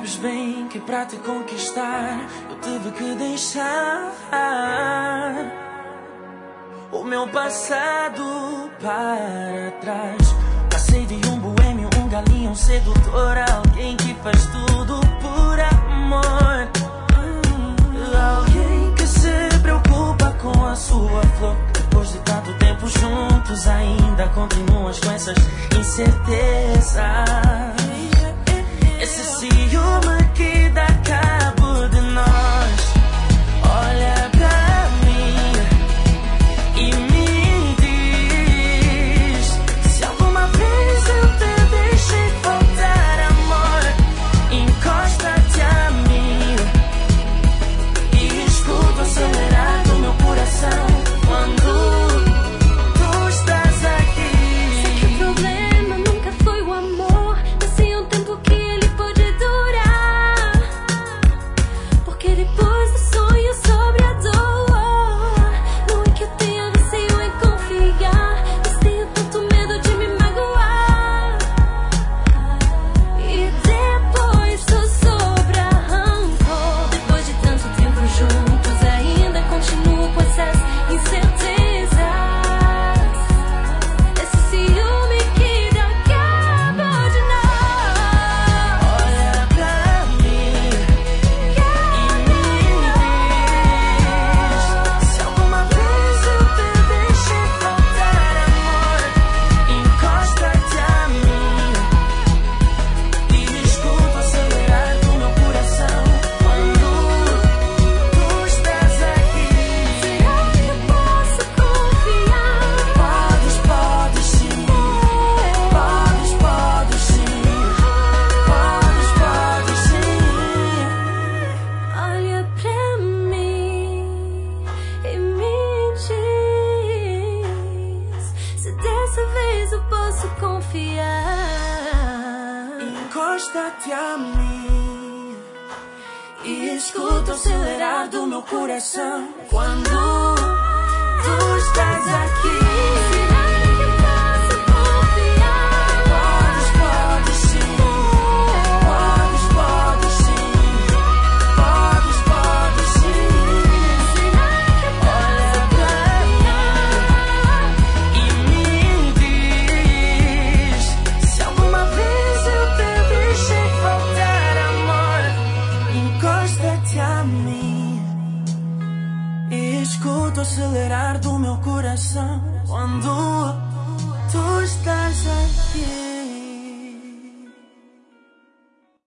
sabes bem que pra te conquistar eu tive que deixar o meu passado para trás. Passei de um boêmio, um galinho, um sedutor, alguém que faz tudo por amor. Alguém que se preocupa com a sua flor. Depois de tanto tempo juntos, ainda continuas com essas incertezas. Esse ciúme que dá cabo de nós. Olha pra mim e me diz se alguma vez eu te deixei faltar amor. Encosta-te a mim e escuta acelerar do meu coração quando tu estás aqui. Sei que o problema nunca foi o amor, mas sim o tempo que ele pode durar. Porque depois do sonho sobre a dor, não é que eu tenha receio em confiar, mas tenho tanto medo de me magoar. E depois do sobra rancor, depois de tanto tempo juntos, ainda continuo com essas incertezas. Esse ciúme que dá cabo de nós. Olha pra mim e me diz se alguma vez eu te deixei faltar amor. Encosta-te a mim e escuta acelerar do meu coração quando tu estás aqui. Será que eu posso confiar? Podes sim. Podes sim. Podes sim. Olha pra mim e me diz se dessa vez eu posso confiar. Encosta-te a mim e escuta o acelerar do meu coração quando tu estás aqui. Será que eu posso confiar? Podes sim. Podes sim. Podes sim. Será que eu Olha pra mim e me diz se alguma vez eu te deixei faltar amor. Encosta-te a mim e escuta o acelerar do meu coração quando